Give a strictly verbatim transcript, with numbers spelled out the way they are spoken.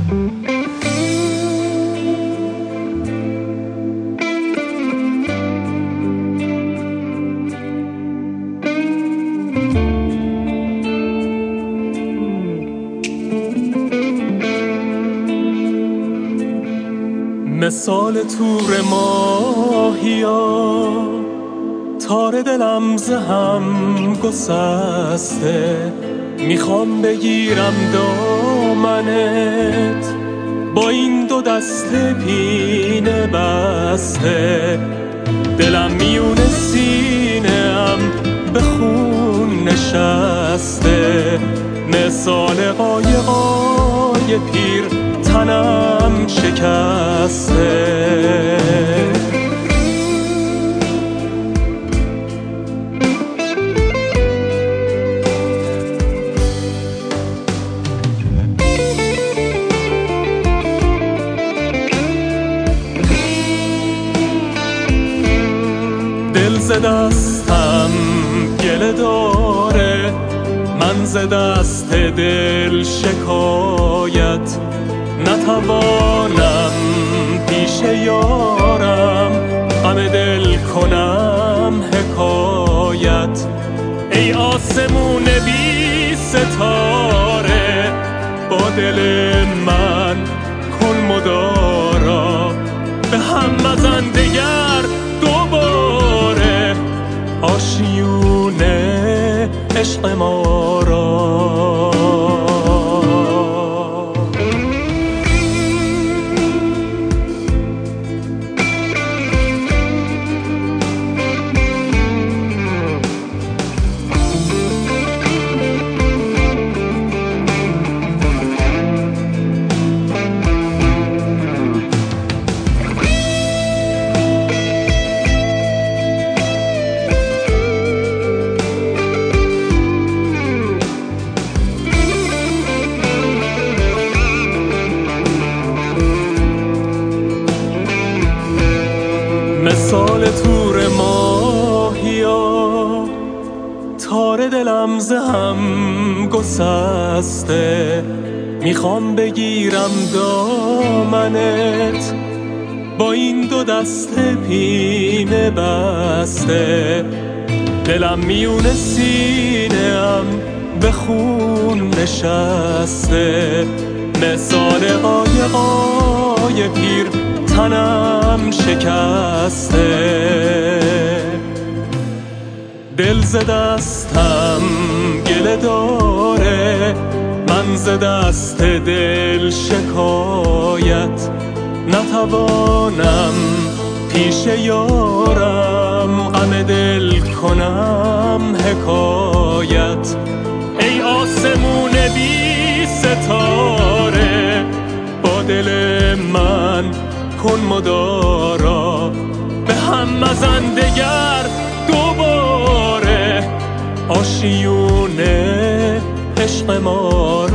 مثال تور ماهیا تار دلم ز هم گسسته، میخوام بگیرم دامنت با این دو دست پینه بسته. دلم میونه سینه‌ام به خون نشسته، مثال قایقای پیر تنم شکسته. دل ز دستم گله داره، من ز دست دل شکایت نتوانم پیش یارم غم دل کنم حکایت. ای آسمون بی ستاره با دل من کن مدارا، به هم مزن دگر دوباره آشیونه عشق ما را. مثال تور ماهیا تار دلم ز هم گسسته، میخوام بگیرم دامنت با این دو دست پینه بسته. دلم میونه سینه‌ام به خون نشسته، مثال قایقای پیر تنم شکسته. دل ز دستم گله داره، من ز دست دل شکایت نتوانم پیش یارم غم دل کنم حکایت. ای آسمون بی ستاره با دل من کن مدارا، به هم مزن دگر دوباره آشیونه عشق ما